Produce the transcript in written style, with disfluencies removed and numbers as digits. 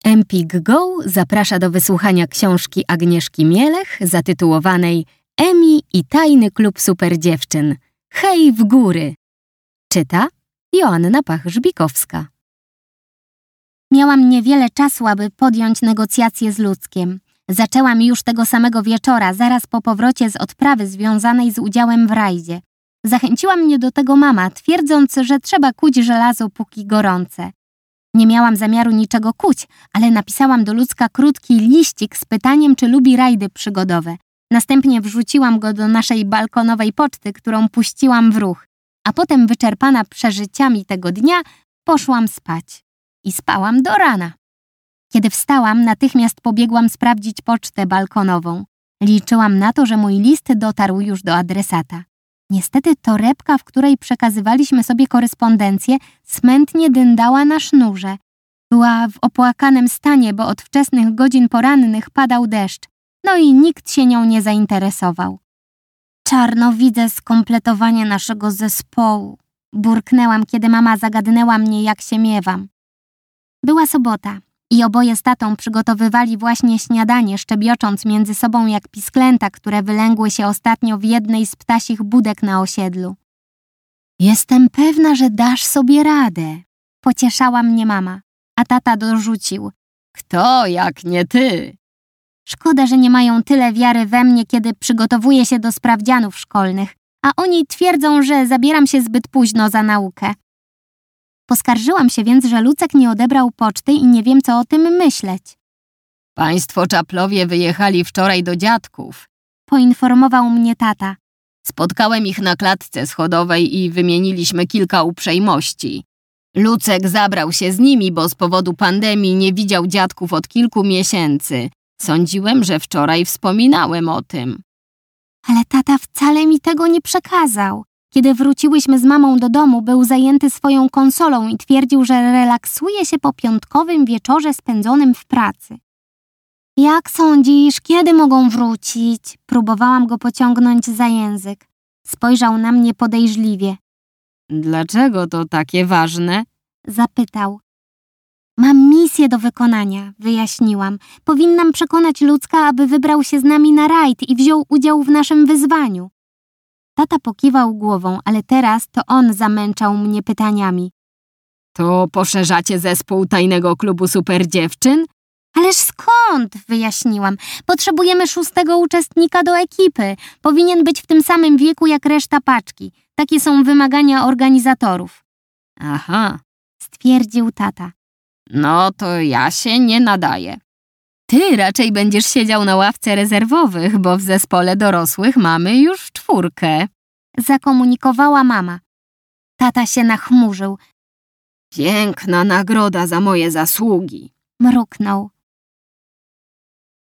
Empik Go zaprasza do wysłuchania książki Agnieszki Mielech zatytułowanej Emi i tajny klub superdziewczyn. Hej w góry! Czyta Joanna Pach-Żbikowska. Miałam niewiele czasu, aby podjąć negocjacje z Luckiem. Zaczęłam już tego samego wieczora, zaraz po powrocie z odprawy związanej z udziałem w rajdzie. Zachęciła mnie do tego mama, twierdząc, że trzeba kuć żelazo póki gorące. Nie miałam zamiaru niczego kuć, ale napisałam do Lucka krótki liścik z pytaniem, czy lubi rajdy przygodowe. Następnie wrzuciłam go do naszej balkonowej poczty, którą puściłam w ruch, a potem wyczerpana przeżyciami tego dnia poszłam spać. I spałam do rana. Kiedy wstałam, natychmiast pobiegłam sprawdzić pocztę balkonową. Liczyłam na to, że mój list dotarł już do adresata. Niestety torebka, w której przekazywaliśmy sobie korespondencję, smętnie dyndała na sznurze. Była w opłakanym stanie, bo od wczesnych godzin porannych padał deszcz, no i nikt się nią nie zainteresował. Czarno widzę skompletowanie naszego zespołu. Burknęłam, kiedy mama zagadnęła mnie, jak się miewam. Była sobota i oboje z tatą przygotowywali właśnie śniadanie, szczebiocząc między sobą jak pisklęta, które wylęgły się ostatnio w jednej z ptasich budek na osiedlu. Jestem pewna, że dasz sobie radę, pocieszała mnie mama, a tata dorzucił. Kto jak nie ty? Szkoda, że nie mają tyle wiary we mnie, kiedy przygotowuję się do sprawdzianów szkolnych, a oni twierdzą, że zabieram się zbyt późno za naukę. Poskarżyłam się więc, że Lucek nie odebrał poczty i nie wiem, co o tym myśleć. Państwo Czaplowie wyjechali wczoraj do dziadków, poinformował mnie tata. Spotkałem ich na klatce schodowej i wymieniliśmy kilka uprzejmości. Lucek zabrał się z nimi, bo z powodu pandemii nie widział dziadków od kilku miesięcy. Sądziłem, że wczoraj wspominałem o tym. Ale tata wcale mi tego nie przekazał. Kiedy wróciłyśmy z mamą do domu, był zajęty swoją konsolą i twierdził, że relaksuje się po piątkowym wieczorze spędzonym w pracy. Jak sądzisz, kiedy mogą wrócić? Próbowałam go pociągnąć za język. Spojrzał na mnie podejrzliwie. Dlaczego to takie ważne? Zapytał. Mam misję do wykonania, wyjaśniłam. Powinnam przekonać Lucka, aby wybrał się z nami na rajd i wziął udział w naszym wyzwaniu. Tata pokiwał głową, ale teraz to on zamęczał mnie pytaniami. To poszerzacie zespół tajnego klubu superdziewczyn? Ależ skąd? Wyjaśniłam. Potrzebujemy 6. uczestnika do ekipy. Powinien być w tym samym wieku jak reszta paczki. Takie są wymagania organizatorów. Aha, stwierdził tata. No to ja się nie nadaję. Ty raczej będziesz siedział na ławce rezerwowych, bo w zespole dorosłych mamy już 4. Zakomunikowała mama. Tata się nachmurzył. Piękna nagroda za moje zasługi. Mruknął.